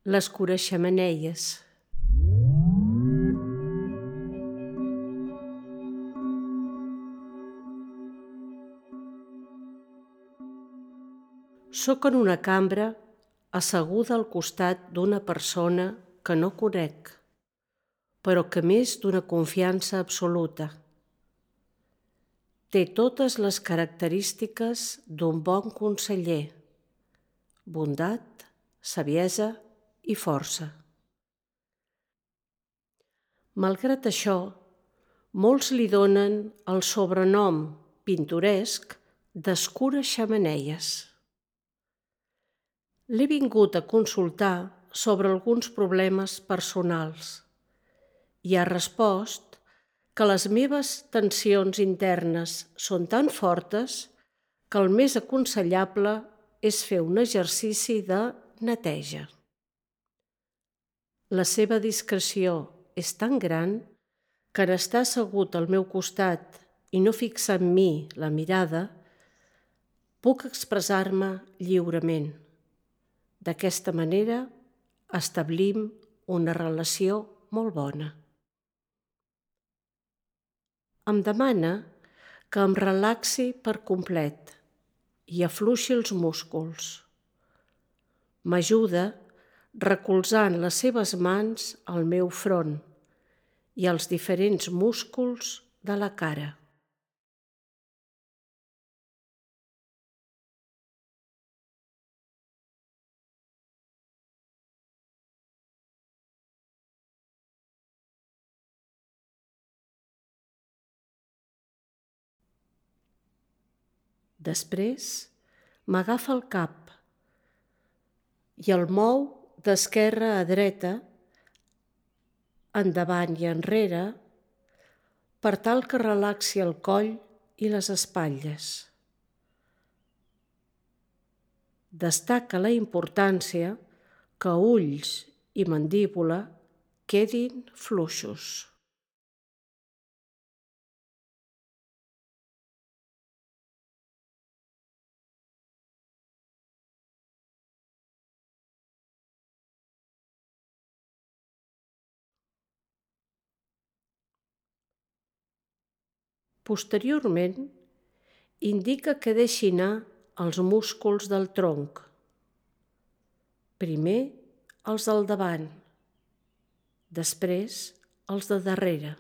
l'escura-xemeneies. Soc en una cambra asseguda al costat d'una persona que no conec, però que m'és d'una confiança absoluta. Té totes les característiques d'un bon conseller: bondat, saviesa i força. Malgrat això, molts li donen el sobrenom pintoresc d'escura-xemeneies. L'he vingut a consultar sobre alguns problemes personals i ha respost que les meves tensions internes són tan fortes que el més aconsellable és fer un exercici de neteja. La seva discreció és tan gran que en estar assegut al meu costat i no fixar en mi la mirada, puc expressar-me lliurement. D'aquesta manera establim una relació molt bona. Em demana que em relaxi per complet i afluixi els músculs. M'ajuda recolzant les seves mans al meu front i als diferents músculs de la cara. Després m'agafa el cap i el mou d'esquerra a dreta, endavant i enrere, per tal que relaxi el coll i les espatlles. Destaca la importància que ulls i mandíbula quedin fluixos. Posteriorment, indica que deixi anar els músculs del tronc. Primer els del davant, després els de darrere.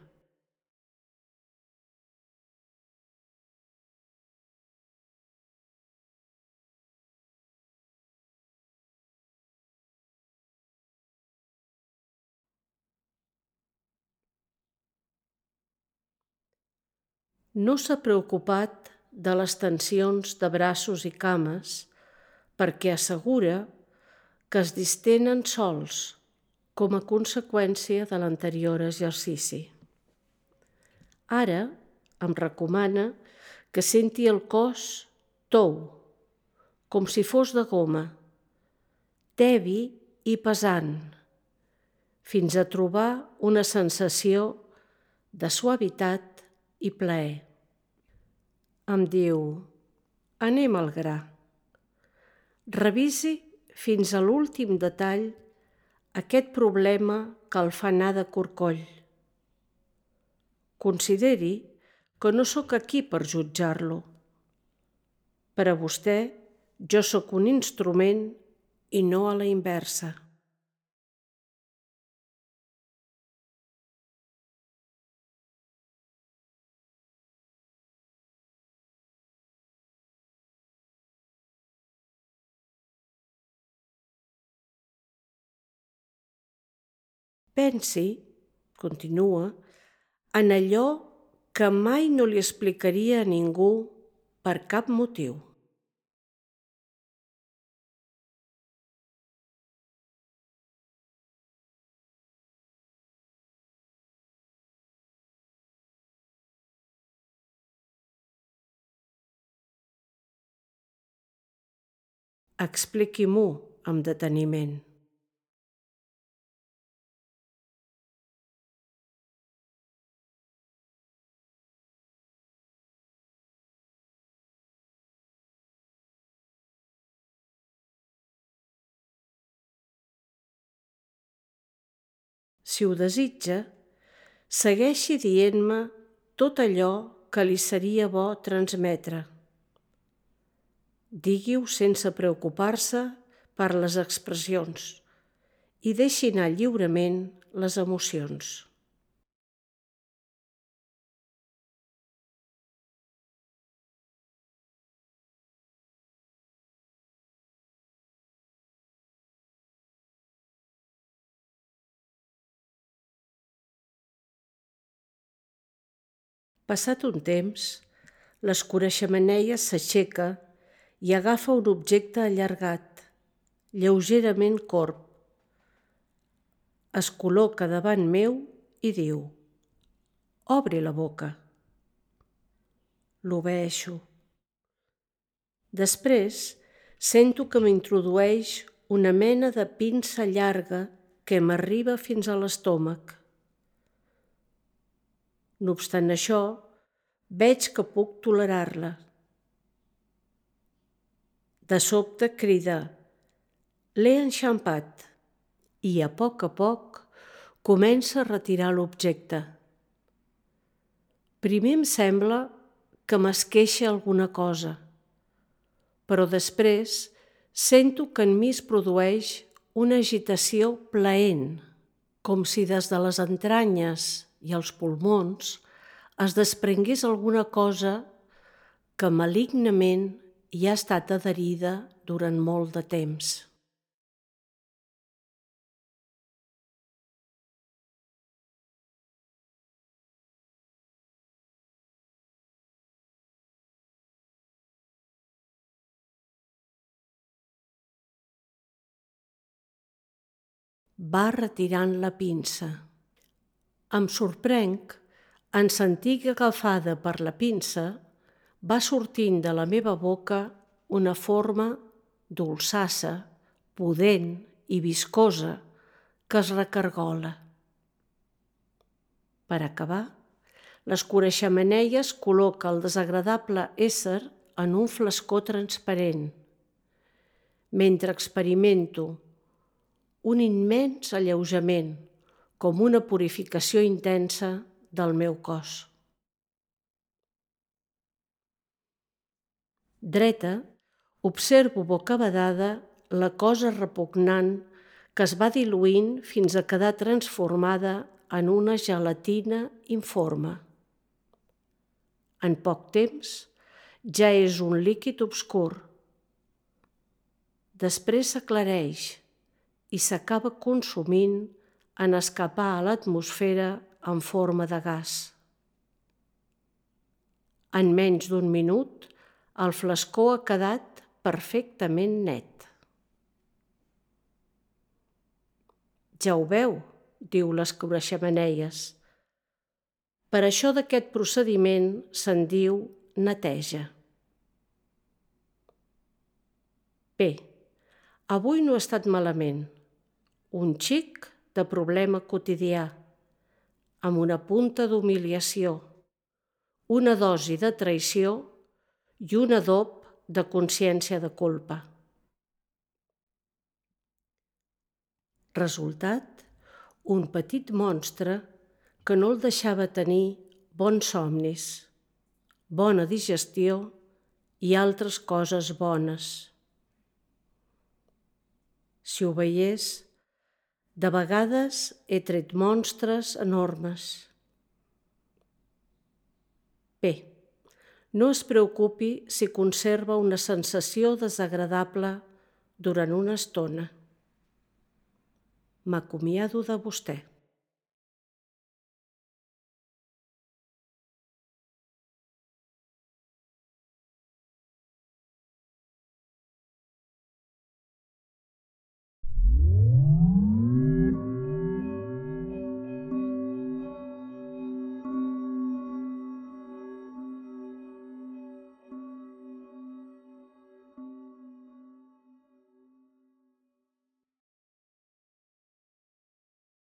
No s'ha preocupat de les tensions de braços i cames perquè assegura que es distenen sols com a conseqüència de l'anterior exercici. Ara em recomana que senti el cos tou, com si fos de goma, tebi i pesant, fins a trobar una sensació de suavitat i plaer. Em diu: anem al gra. Revisi fins a l'últim detall aquest problema que el fa anar de corcoll. Consideri que no sóc aquí per jutjar-lo. Per a vostè, jo sóc un instrument i no a la inversa. Pensi, continua, en allò que mai no li explicaria a ningú per cap motiu. Expliqui-m'ho amb deteniment. Si ho desitja, segueixi dient-me tot allò que li seria bo transmetre. Digui-ho sense preocupar-se per les expressions i deixi anar lliurement les emocions. Passat un temps, l'escura-xemeneies s'aixeca i agafa un objecte allargat, lleugerament corb. Es col·loca davant meu i diu: «Obri la boca». L'obeeixo. Després sento que m'introdueix una mena de pinça llarga que m'arriba fins a l'estómac. No obstant això, veig que puc tolerar-la. De sobte crida: «L'he enxampat», i a poc comença a retirar l'objecte. Primer em sembla que m'esqueixa alguna cosa, però després sento que en mi es produeix una agitació plaent, com si des de les entranyes i els pulmons es desprengués alguna cosa que malignament hi ha estat adherida durant molt de temps. Va retirant la pinça. Em sorprenc en sentir que, agafada per la pinça, va sortint de la meva boca una forma dolçassa, pudent i viscosa que es recargola. Per acabar, l'escura-xemeneies col·loca el desagradable ésser en un flascó transparent, mentre experimento un immens alleujament, com una purificació intensa del meu cos. Dreta, observo bocabadada la cosa repugnant que es va diluint fins a quedar transformada en una gelatina informe. En poc temps ja és un líquid obscur. Després s'aclareix i s'acaba consumint en escapar a l'atmosfera en forma de gas. En menys d'un minut, el flascó ha quedat perfectament net. «Ja ho veu», diu l'escura-xemeneies. Per això d'aquest procediment se'n diu neteja. Bé, avui no ha estat malament. Un xic de problema quotidià, amb una punta d'humiliació, una dosi de traïció i un adob de consciència de culpa. Resultat, un petit monstre que no el deixava tenir bons somnis, bona digestió i altres coses bones. Si ho veiés, de vegades he tret monstres enormes. Bé, no es preocupi si conserva una sensació desagradable durant una estona. M'acomiado de vostè.